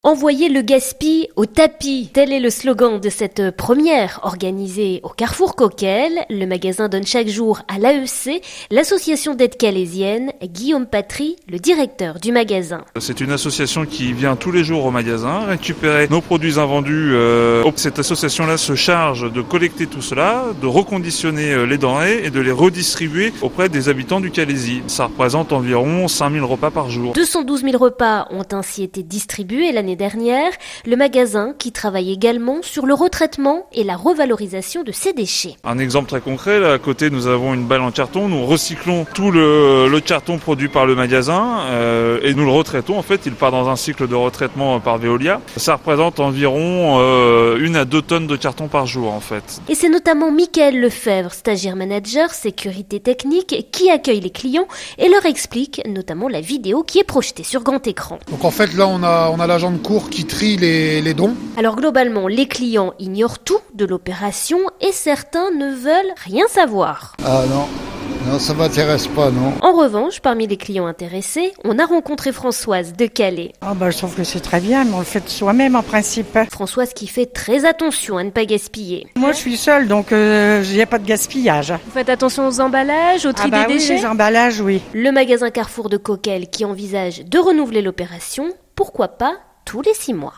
Envoyer le gaspille au tapis, tel est le slogan de cette première organisée au Carrefour Coquel. Le magasin donne chaque jour à l'AEC, l'association d'aide calaisienne. Guillaume Patry, le directeur du magasin. C'est une association qui vient tous les jours au magasin récupérer nos produits invendus. Cette association-là se charge de collecter tout cela, de reconditionner les denrées et de les redistribuer auprès des habitants du Calaisis. Ça représente environ 5000 repas par jour. 212 000 repas ont ainsi été distribués l'année dernière. Le magasin qui travaille également sur le retraitement et la revalorisation de ces déchets. Un exemple très concret, là à côté nous avons une balle en carton. Nous recyclons tout le carton produit par le magasin et nous le retraitons. En fait, il part dans un cycle de retraitement par Veolia. Ça représente environ 1 à 2 tonnes de carton par jour en fait. Et c'est notamment Mickaël Lefebvre, stagiaire manager sécurité technique, qui accueille les clients et leur explique notamment la vidéo qui est projetée sur grand écran. Donc en fait là on a l'agent de cours qui trie les dons. Alors globalement, les clients ignorent tout de l'opération et certains ne veulent rien savoir. Ah non, ça m'intéresse pas, non. En revanche, parmi les clients intéressés, on a rencontré Françoise de Calais. Je trouve que c'est très bien, mais on le fait de soi-même en principe. Françoise qui fait très attention à ne pas gaspiller. Moi je suis seule, donc il n'y a pas de gaspillage. Vous faites attention aux emballages, au tri des déchets ? Oui, les emballages, oui. Le magasin Carrefour de Coquel qui envisage de renouveler l'opération, pourquoi pas tous les 6 mois.